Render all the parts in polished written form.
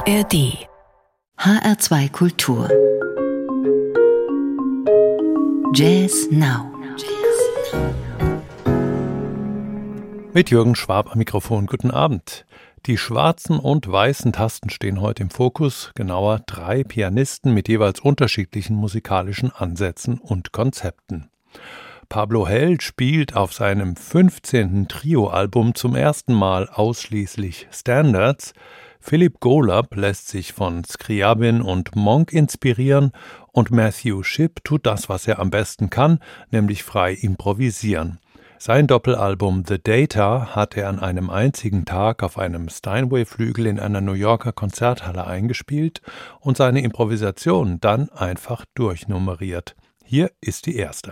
ARD HR2 Kultur Jazz Now mit Jürgen Schwab am Mikrofon. Guten Abend. Die schwarzen und weißen Tasten stehen heute im Fokus, genauer 3 Pianisten mit jeweils unterschiedlichen musikalischen Ansätzen und Konzepten. Pablo Held spielt auf seinem 15. Trio-Album zum ersten Mal ausschließlich Standards. Philip Golub lässt sich von Scriabin und Monk inspirieren und Matthew Shipp tut das, was er am besten kann, nämlich frei improvisieren. Sein Doppelalbum The Data hat er an einem einzigen Tag auf einem Steinway-Flügel in einer New Yorker Konzerthalle eingespielt und seine Improvisation dann einfach durchnummeriert. Hier ist die erste.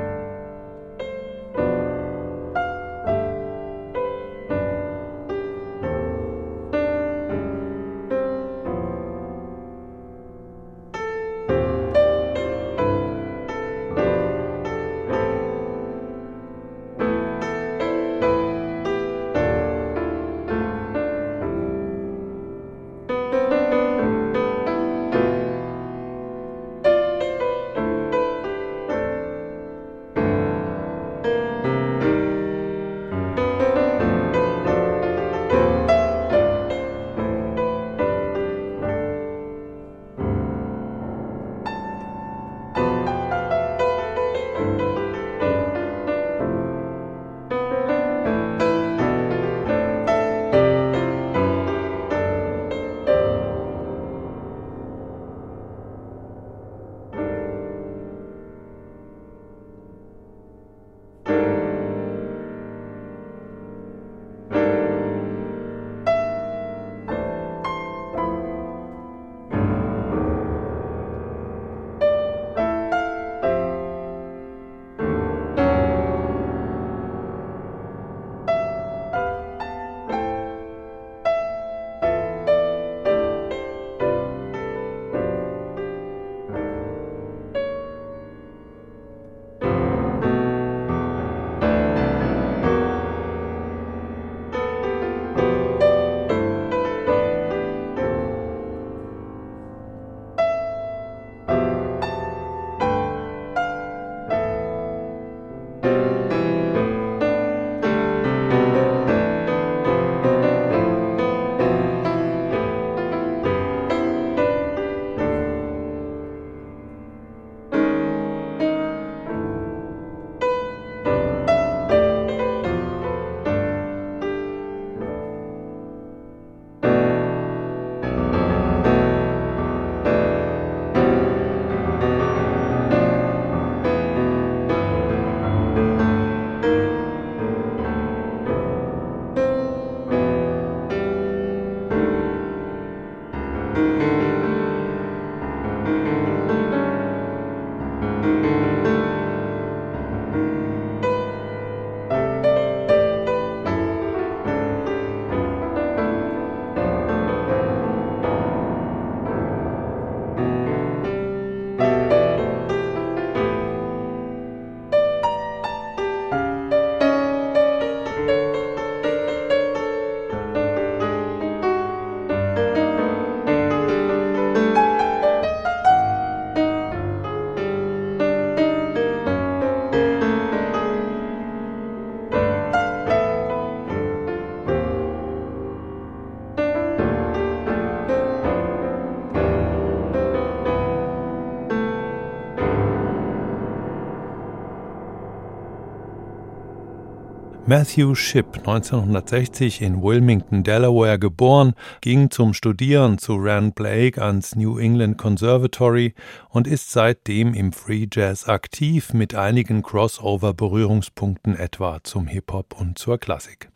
Matthew Shipp, 1960 in Wilmington, Delaware geboren, ging zum Studieren zu Rand Blake ans New England Conservatory und ist seitdem im Free Jazz aktiv mit einigen Crossover-Berührungspunkten etwa zum Hip-Hop und zur Klassik.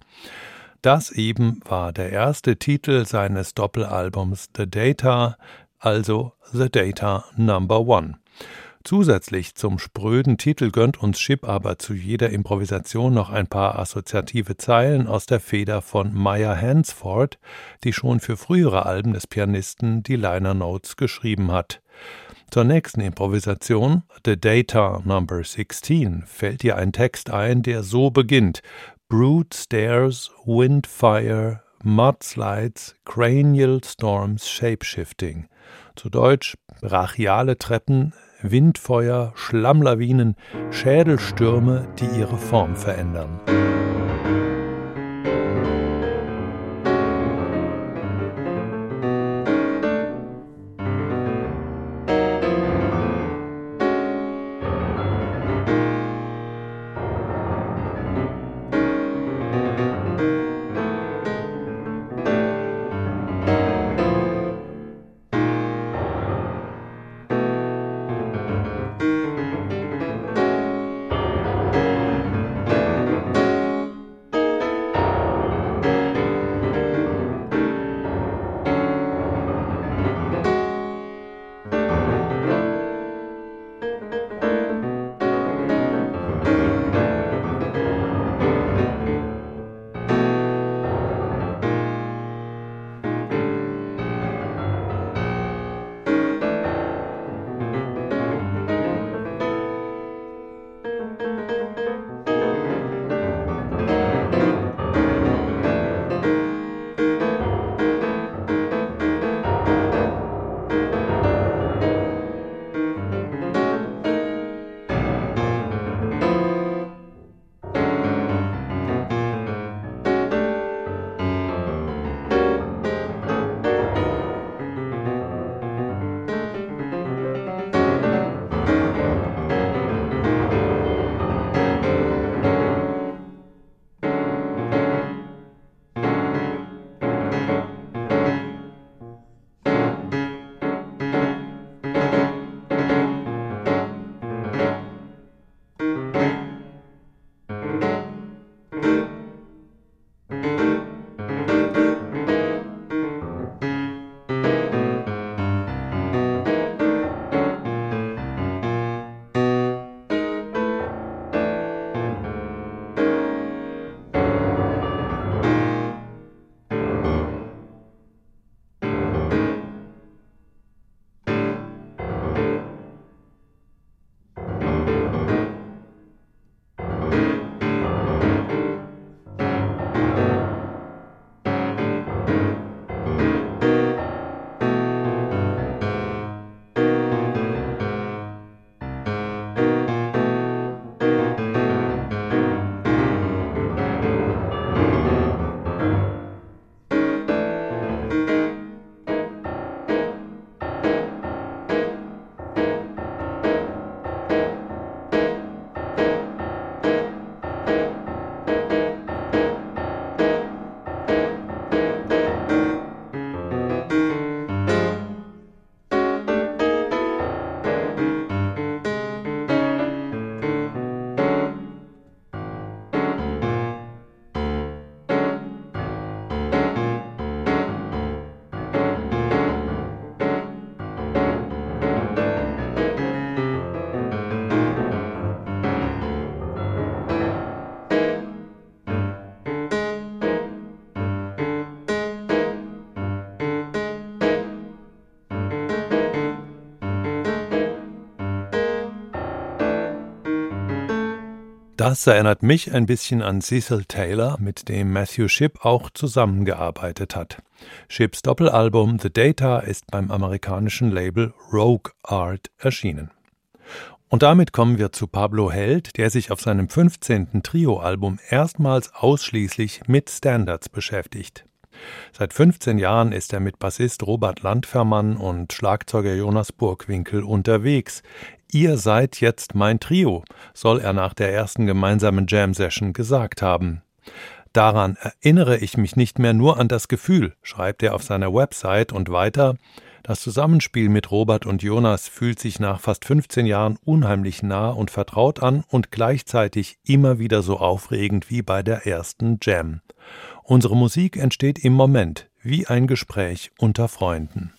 Das eben war der erste Titel seines Doppelalbums The Data, also The Data No. 1. Zusätzlich zum spröden Titel gönnt uns Shipp aber zu jeder Improvisation noch ein paar assoziative Zeilen aus der Feder von Maya Hansford, die schon für frühere Alben des Pianisten die Liner Notes geschrieben hat. Zur nächsten Improvisation, The Data No. 16, fällt ihr ein Text ein, der so beginnt: Brood stairs, wind fire, Mudslides, Cranial Storms, Shapeshifting. Zu Deutsch brachiale Treppen, Windfeuer, Schlammlawinen, Schädelstürme, die ihre Form verändern. Das erinnert mich ein bisschen an Cecil Taylor, mit dem Matthew Shipp auch zusammengearbeitet hat. Shipps Doppelalbum The Data ist beim amerikanischen Label Rogue Art erschienen. Und damit kommen wir zu Pablo Held, der sich auf seinem 15. Trio-Album erstmals ausschließlich mit Standards beschäftigt. Seit 15 Jahren ist er mit Bassist Robert Landfermann und Schlagzeuger Jonas Burgwinkel unterwegs. Ihr seid jetzt mein Trio, soll er nach der ersten gemeinsamen Jam-Session gesagt haben. Daran erinnere ich mich nicht mehr nur an das Gefühl, schreibt er auf seiner Website und weiter. Das Zusammenspiel mit Robert und Jonas fühlt sich nach fast 15 Jahren unheimlich nah und vertraut an und gleichzeitig immer wieder so aufregend wie bei der ersten Jam. Unsere Musik entsteht im Moment, wie ein Gespräch unter Freunden.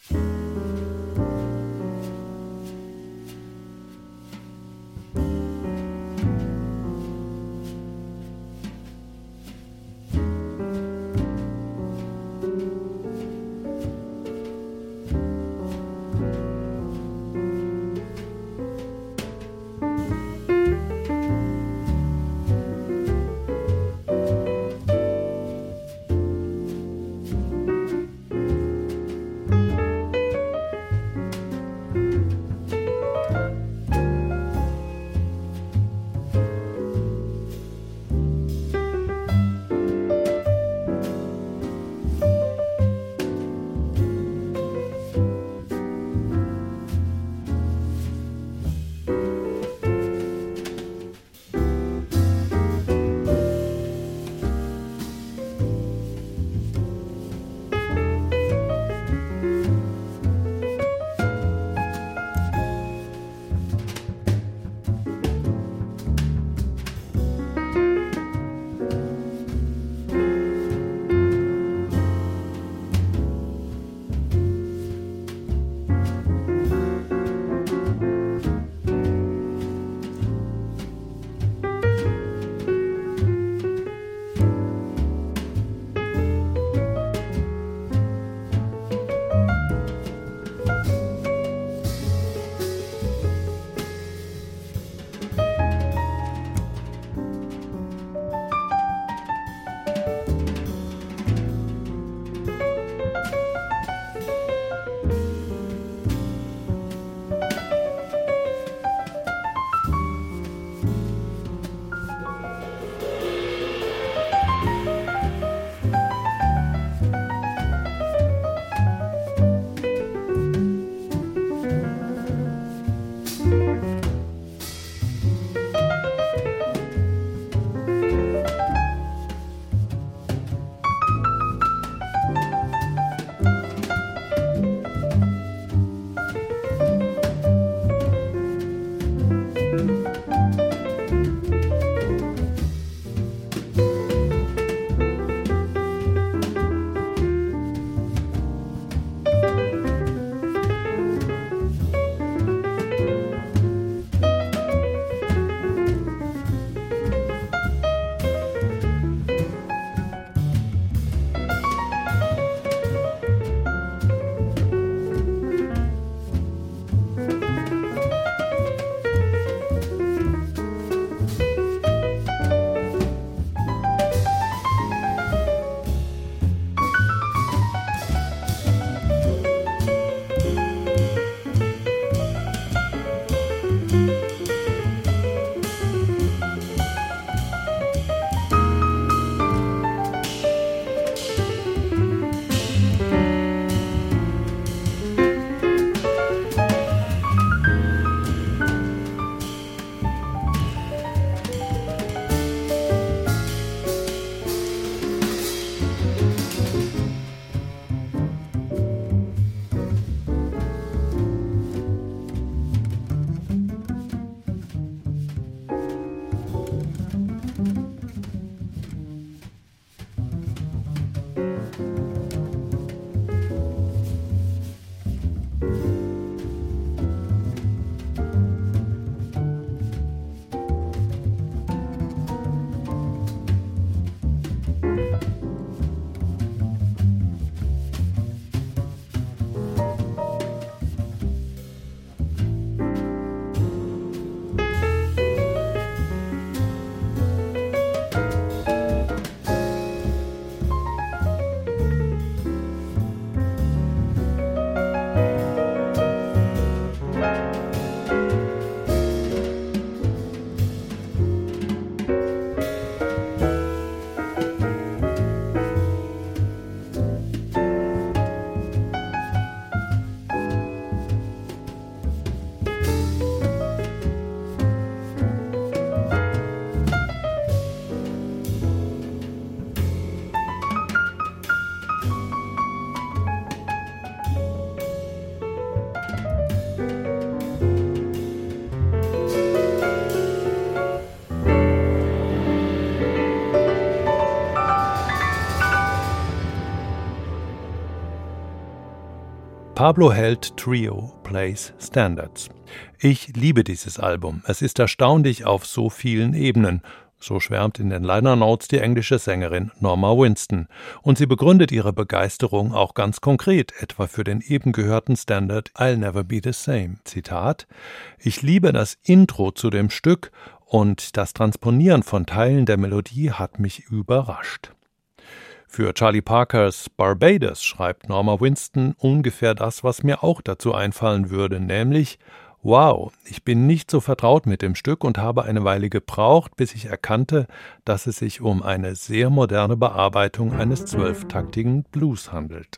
Pablo Held Trio Plays Standards. Ich liebe dieses Album. Es ist erstaunlich auf so vielen Ebenen. So schwärmt in den Liner Notes die englische Sängerin Norma Winston. Und sie begründet ihre Begeisterung auch ganz konkret, etwa für den eben gehörten Standard I'll Never Be the Same. Zitat: Ich liebe das Intro zu dem Stück und das Transponieren von Teilen der Melodie hat mich überrascht. Für Charlie Parkers Barbados schreibt Norma Winston ungefähr das, was mir auch dazu einfallen würde, nämlich: Wow, ich bin nicht so vertraut mit dem Stück und habe eine Weile gebraucht, bis ich erkannte, dass es sich um eine sehr moderne Bearbeitung eines 12-taktigen Blues handelt.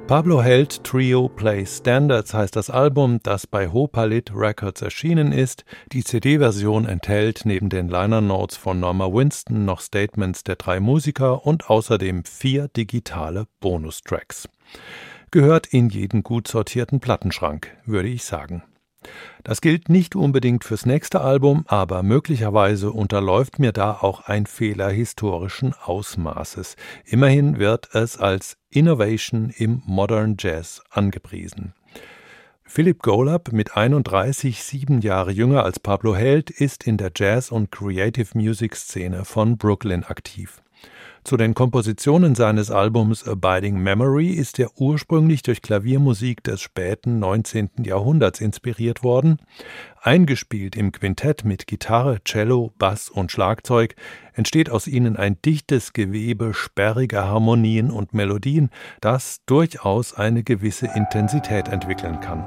Pablo Held Trio Play Standards heißt das Album, das bei Ho-Palit Records erschienen ist. Die CD-Version enthält neben den Liner Notes von Norma Winston noch Statements der 3 Musiker und außerdem 4 digitale Bonustracks. Gehört in jeden gut sortierten Plattenschrank, würde ich sagen. Das gilt nicht unbedingt fürs nächste Album, aber möglicherweise unterläuft mir da auch ein Fehler historischen Ausmaßes. Immerhin wird es als Innovation im Modern Jazz angepriesen. Philip Golub, mit 31, 7 Jahre jünger als Pablo Held, ist in der Jazz- und Creative Music Szene von Brooklyn aktiv. Zu den Kompositionen seines Albums Abiding Memory ist er ursprünglich durch Klaviermusik des späten 19. Jahrhunderts inspiriert worden. Eingespielt im Quintett mit Gitarre, Cello, Bass und Schlagzeug entsteht aus ihnen ein dichtes Gewebe sperriger Harmonien und Melodien, das durchaus eine gewisse Intensität entwickeln kann.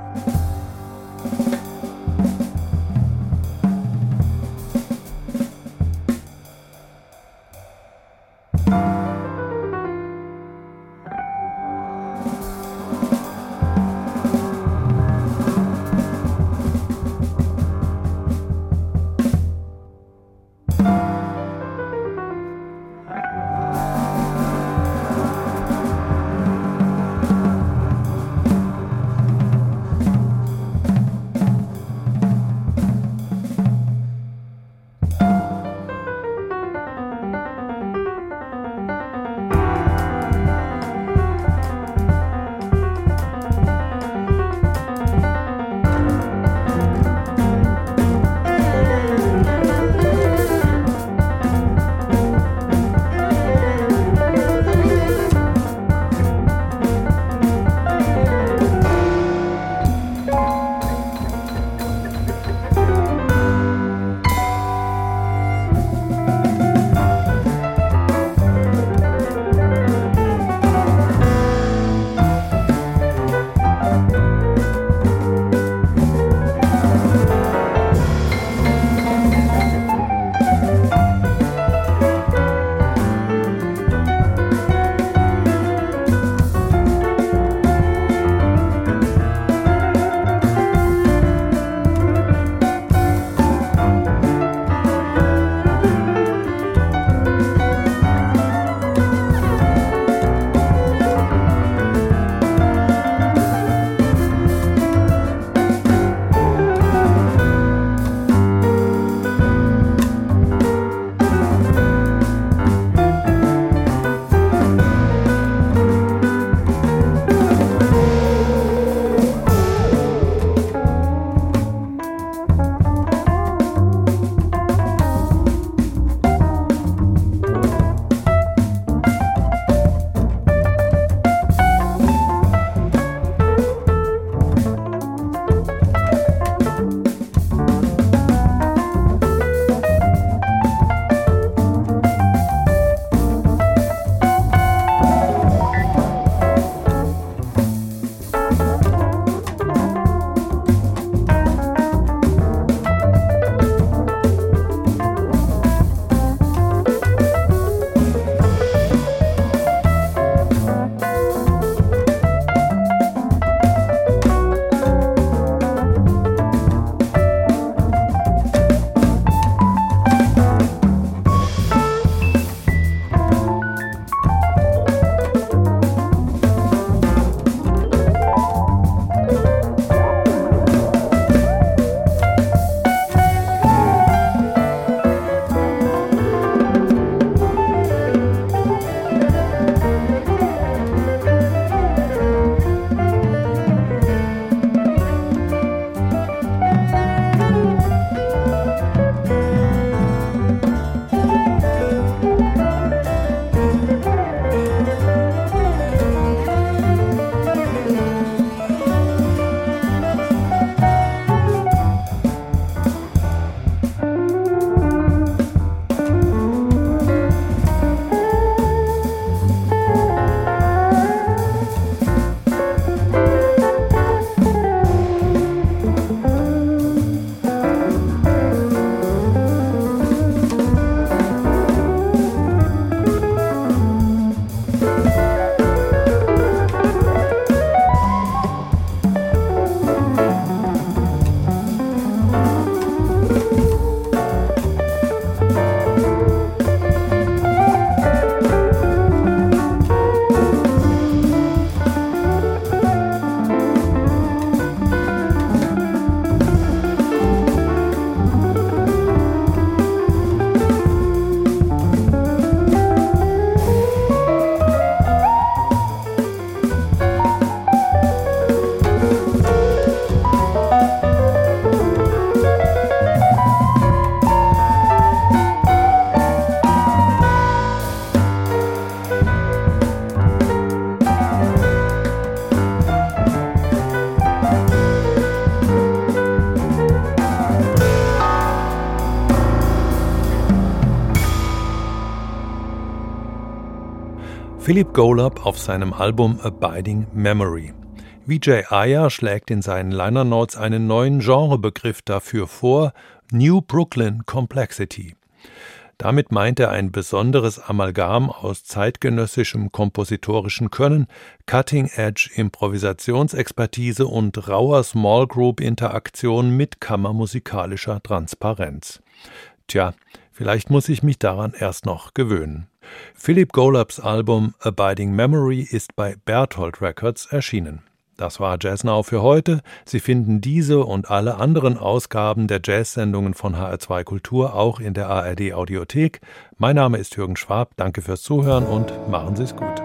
Philip Golub auf seinem Album Abiding Memory. Vijay Iyer schlägt in seinen Liner Notes einen neuen Genrebegriff dafür vor, New Brooklyn Complexity. Damit meint er ein besonderes Amalgam aus zeitgenössischem kompositorischen Können, Cutting-Edge-Improvisationsexpertise und rauer Small-Group-Interaktion mit kammermusikalischer Transparenz. Tja, vielleicht muss ich mich daran erst noch gewöhnen. Philip Golubs Album Abiding Memory ist bei Berthold Records erschienen. Das war Jazz Now für heute. Sie finden diese und alle anderen Ausgaben der Jazz-Sendungen von HR2 Kultur auch in der ARD Audiothek. Mein Name ist Jürgen Schwab. Danke fürs Zuhören und machen Sie es gut.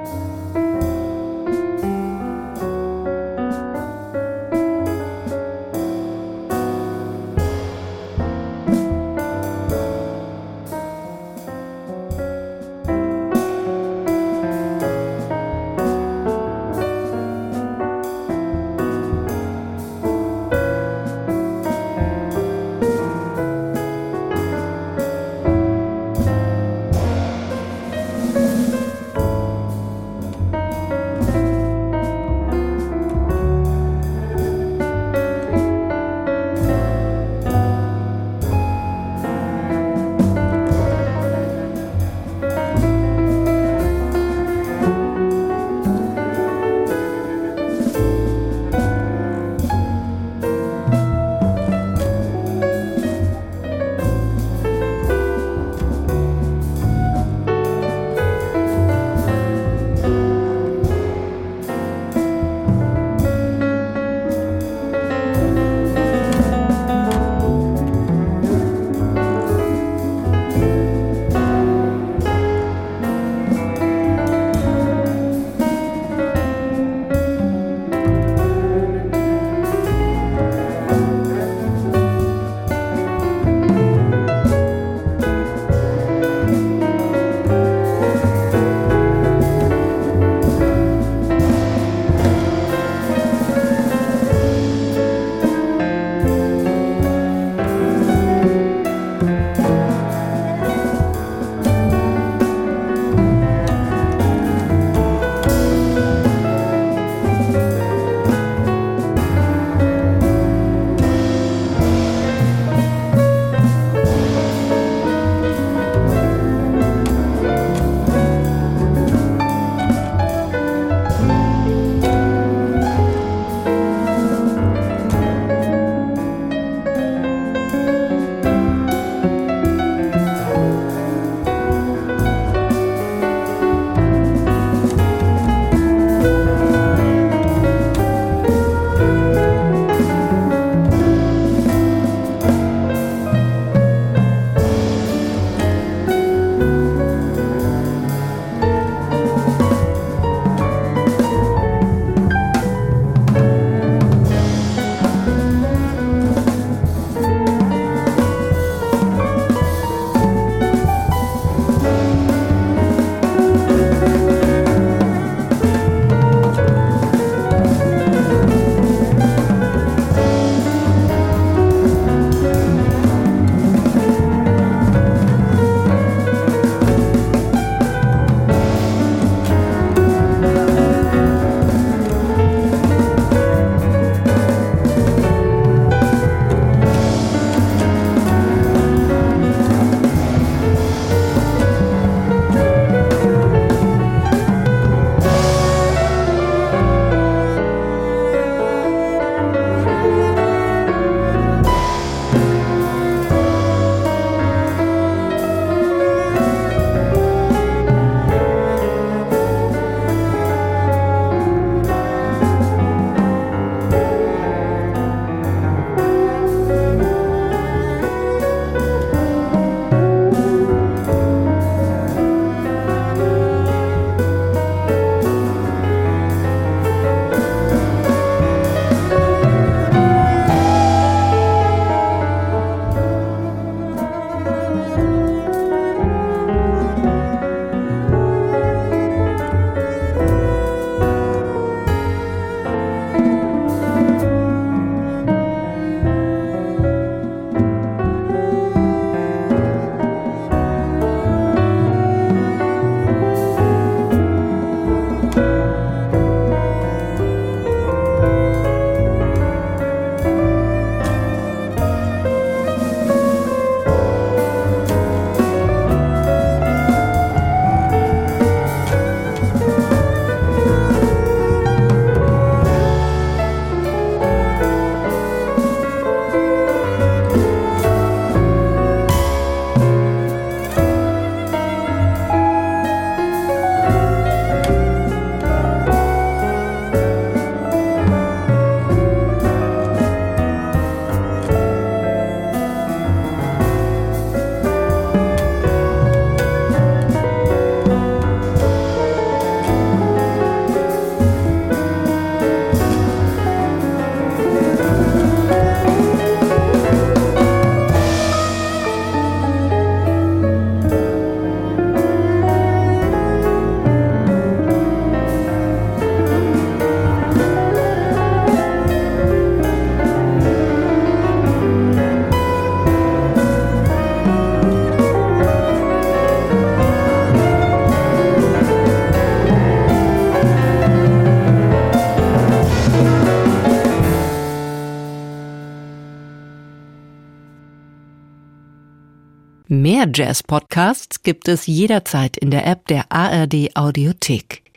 Mehr Jazz-Podcasts gibt es jederzeit in der App der ARD Audiothek.